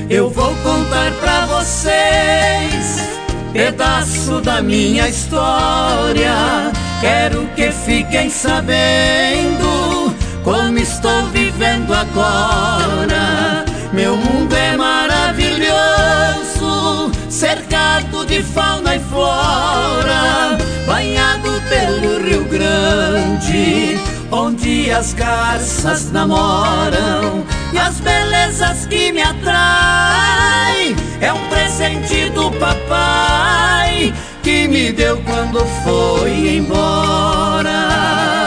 Eu vou contar pra vocês pedaço da minha história. Quero que fiquem sabendo como estou vivendo agora. Meu mundo é maravilhoso, cercado de fauna e flora, banhado pelo Rio Grande, onde as garças namoram. E as belezas que me atraem é um presente do papai que me deu quando foi embora.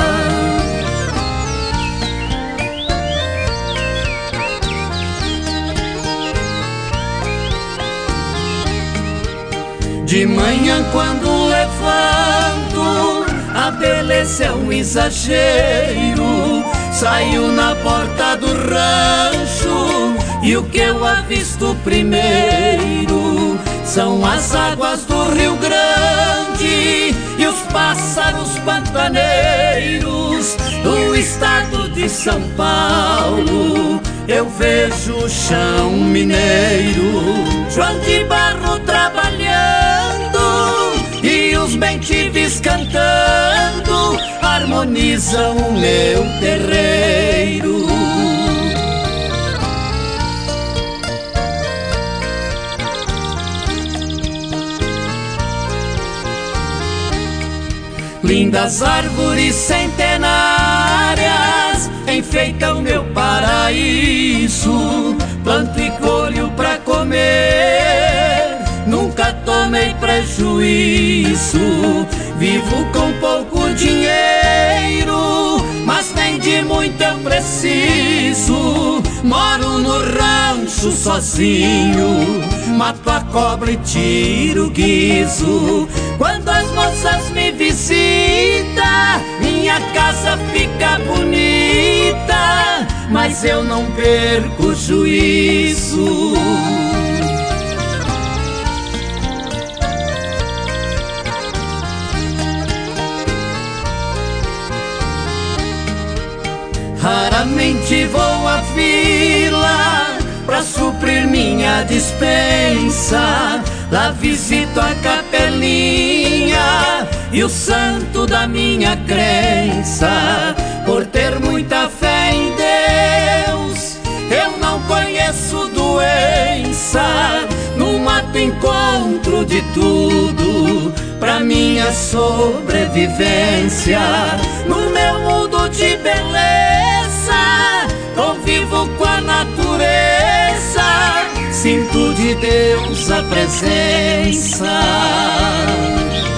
De manhã quando levanto, a beleza é um exagero. Saio na porta do rancho e o que eu avisto primeiro são as águas do Rio Grande e os pássaros pantaneiros do estado de São Paulo. Eu vejo o chão mineiro, João de Barro trabalhando e os bentives cantando harmonizam o meu terreiro. Lindas árvores centenárias enfeitam meu paraíso. Planto e colho pra comer, nunca tomei prejuízo. Vivo com pouco dinheiro, mas nem de muito eu preciso. Moro no rancho sozinho, mato a cobra e tiro o guizo. Quando as moças me visitam, minha casa fica bonita, mas eu não perco o juízo. Raramente vou à vila pra suprir minha dispensa. Lá visito a capelinha e o santo da minha crença. Por ter muita fé em Deus, eu não conheço doença. No mato encontro de tudo pra minha sobrevivência. No meu mundo de beleza, convivo com a natureza, sinto de Deus a presença.